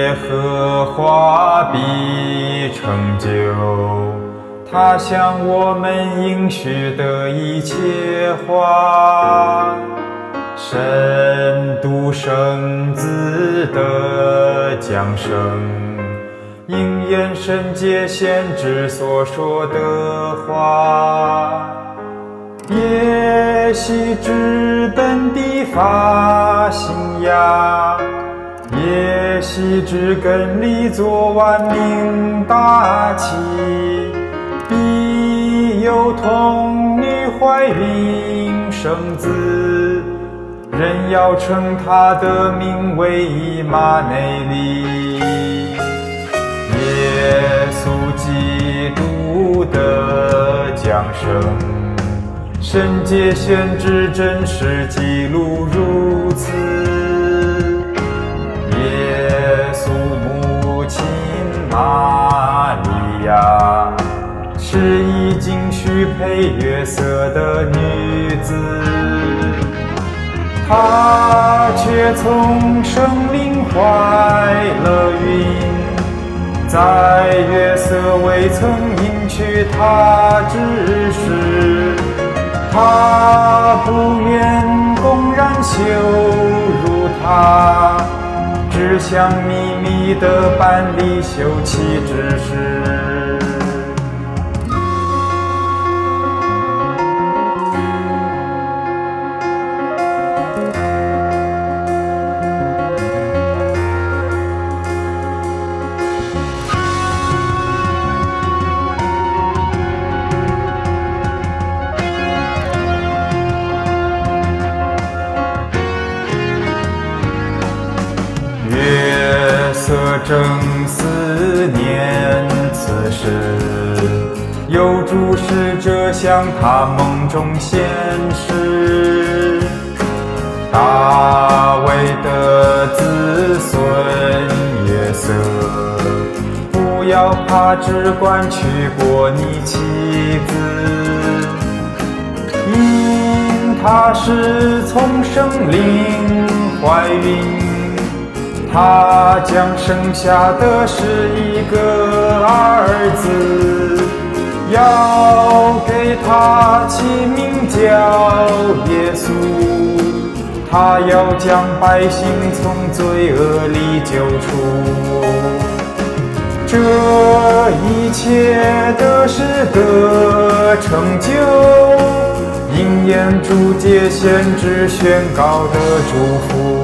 耶和华必成就他向我们应许的一切话。神独生子的降生，应验神界先知所说的话。耶西之本地发新芽，耶西之根里作万民大器。必有童女怀孕生子，人要称他的名为以马内利。耶稣基督的降生，神界先知真实记录如此。耶稣母亲玛利亚是已经许配约瑟的女子，她却从圣灵怀了孕，在约瑟未曾应许她之时，她不愿公然羞辱她，只想秘密地办理休妻之事。约瑟正思念此时，有主使者向他梦中显示。大卫的子孙约瑟，不要怕，只管娶过你妻子，因她是从圣灵怀孕，他将生下的是一个儿子，要给他起名叫耶稣。他要将百姓从罪恶里救出。这一切的事得成就，应验主藉先知宣告的祝福。